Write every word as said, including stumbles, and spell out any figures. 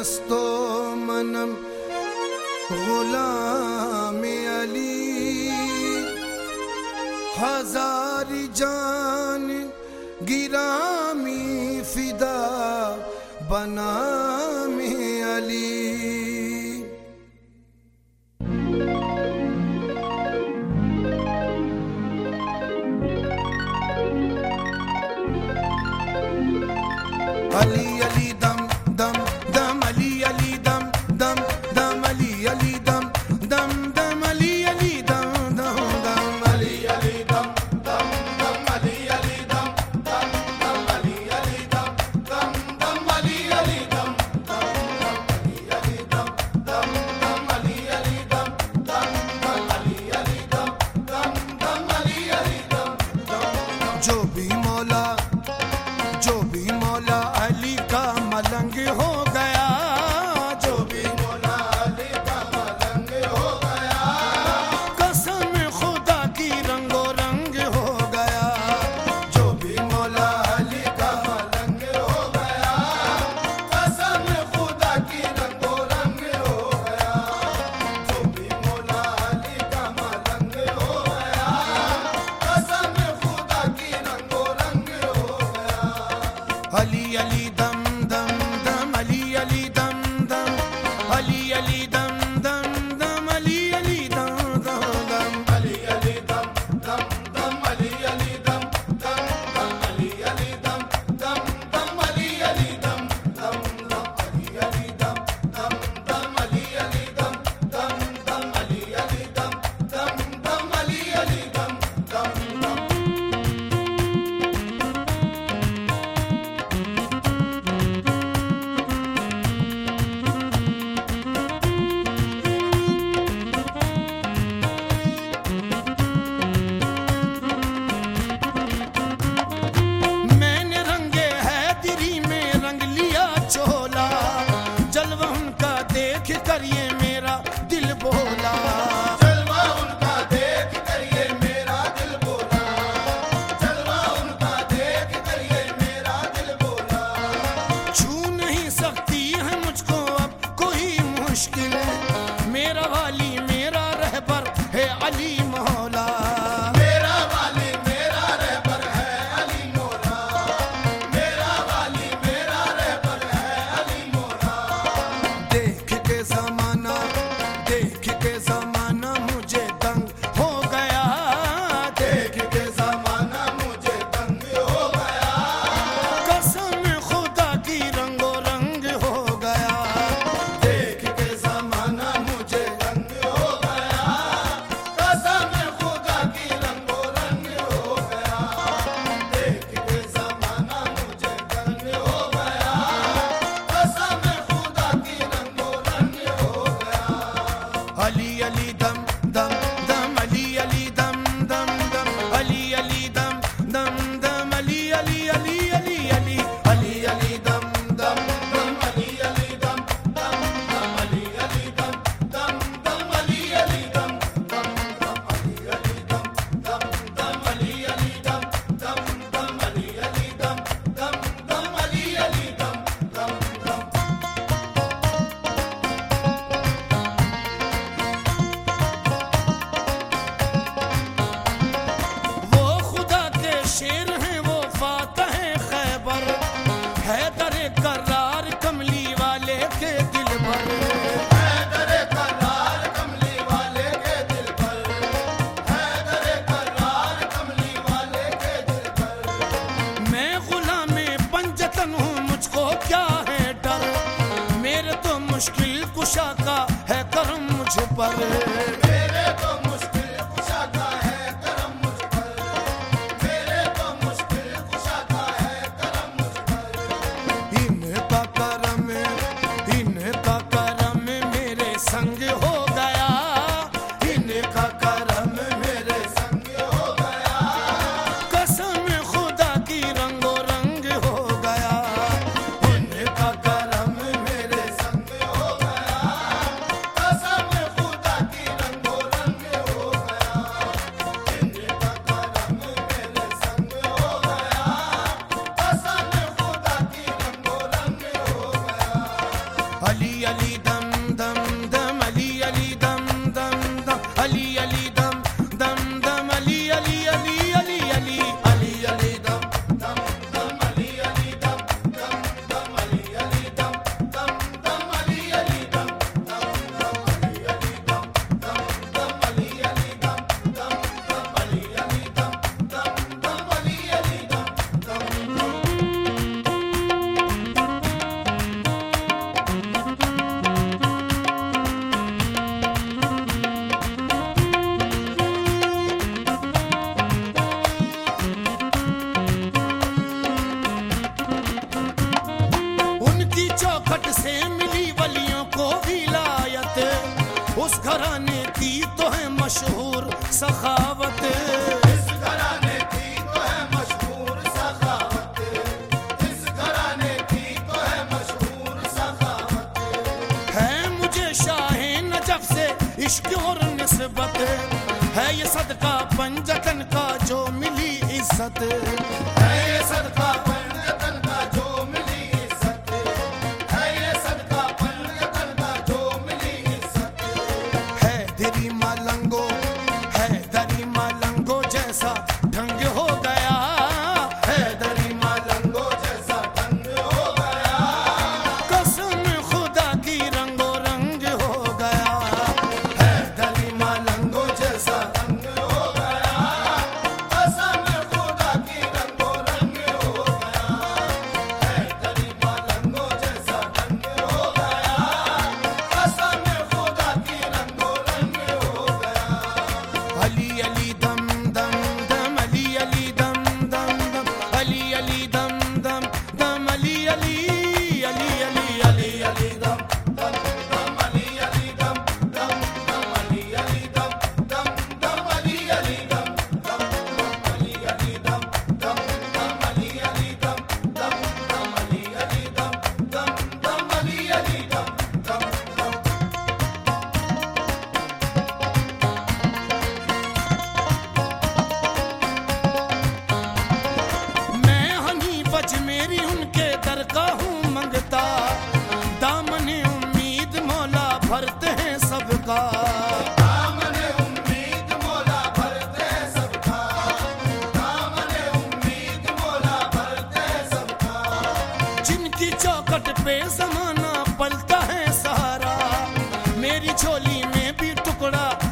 मस्तो मनम गुलाम अली, हजारी जान गिरामी फिदा बनाम अली। अली अली दम दम दम अली अली दम दम दम अली अली दम दम दम अली अली दम दम दम अली अली दम दम दम अली अली दम दम दम अली अली दम दम दम अली अली दम दम दम अली अली दम दम दम दम अली अली दम दम दम अली अली दम दम। जो भी मौला जो भी मौला अली का मलंग हो गया, जो भी मौला अली का मलंग हो गया, कसम खुदा की रंगो रंग हो गया। जो भी मौला अली का मलंग हो गया, कसम खुदा की रंगो रंग हो गया। जो भी मौला अली का मलंग हो गया, कसम खुदा की रंगो रंग हो गया। अली अली दम दम दम अली अली दम दम अली अली दम दम दम अली अली दम दम दम अली अली दम दम दम अली अली दम दम दम अली अली दम दम दम अली अली दम दम दम अली अली दम दम दम अली अली दम दम दम अली अली दम दम दम अली अली दम दम दम। मैंने रंगे हैदरी में रंग लिया चोला, जलवा उनका देख कर ये मेरा दिल बोला। जलवा उनका देख कर ये मेरा दिल बोला, जलवा उनका देख कर ये मेरा दिल बोला। छू नहीं सकती है मुझको अब कोई मुश्किल, मेरा वाली मेरा रहबर है अली मौला। मेरा वाली मेरा रहबर है अली मौला, मेरा वाली मेरा रहबर है अली मौला। देख के ज़माना देख के ज़माना मुझे दंग हो गया, देख के ज़माना मुझे दंग हो गया। कसम खुदा की रंगो रंग हो गया। देख के ज़माना मुझे दंग हो गया, कसम खुदा की रंगो रंग हो गया। देख के ज़माना मुझे दंग हो गया, कसम खुदा की रंगो रंग हो गया। अली अली दम दम दम अली अली दम दम दम अली अली दम दम दम अली अली अली अली अली अली अली दम दम दम अली अली दम दम दम अली अली दम दम दम अली अली दम दम दम अली अली दम दम दम अली अली दम दम दम अली अली दम दम दम अली अली दम दम दम। वो खुदा के शेर हैं वो फातह खैबर, हैदर करार कमली वाले के दिल पर। हैदर करार कमली वाले के दिल पर, हैदर करार कमली वाले के दिल पर। मैं गुलाम पंजतन हूँ मुझको क्या है डर, मेरे तो मुश्किल कुशा का है करम मुझ पर। मेरे तो मुश्किल कुशा का है करम मुझ पर, मेरे तो मुश्किल कुशा का है करम मुझ पर। इनका करम इनका करम मेरे संग हो गया, इनका करम मेरे संग हो गया। कसम खुदा की रंगो रंग हो गया, इनका करम मेरे संग हो गया। कसम खुदा की रंगो घराने की तो है मशहूर सखावत, इस घराने की तो है मशहूर सखावत, इस घराने की तो है मशहूर सखावत। है मुझे शाहे नजफ से इश्क और निस्बत, है ये सदका पंजतन का जो मिली इज्जत, है ये सदका पंजतन का जो मिली इज्जत, है ये सदका पंजतन का जो मिली इज्जत। है दिरी मालंगो, है दरी मालंगो जैसा ढंग हो गया, है दरी मालंगो जैसा ढंग हो गया, कसम खुदा की रंगो रंग हो गया, है दरी मालंगो जैसा ढंग हो गया, कसम खुदा की रंगो रंग हो गया, है दरी मालंगो जैसा ढंग हो गया, कसम खुदा की रंगो रंग हो गया। अली अली दम दम दम अली अली दम दम दम अली अली दम दम दम अली अली अली अली अली अली दम दम दम अली अली दम दम दम अली अली दम दम दम अली अली दम दम दम अली अली दम दम दम अली अली दम दम दम अली अली दम दम दम अली अली दम दम दम। मैं हनी बच मेरी उनके दर का हूँ मंगता, दामने उम्मीद मौला भरते हैं सबका, दामने उम्मीद मौला भरते सबका, दामने उम्मीद मौला भरते सबका। जिनकी चौखट पे जमाना पलता है सहारा, मेरी झोली में भी टुकड़ा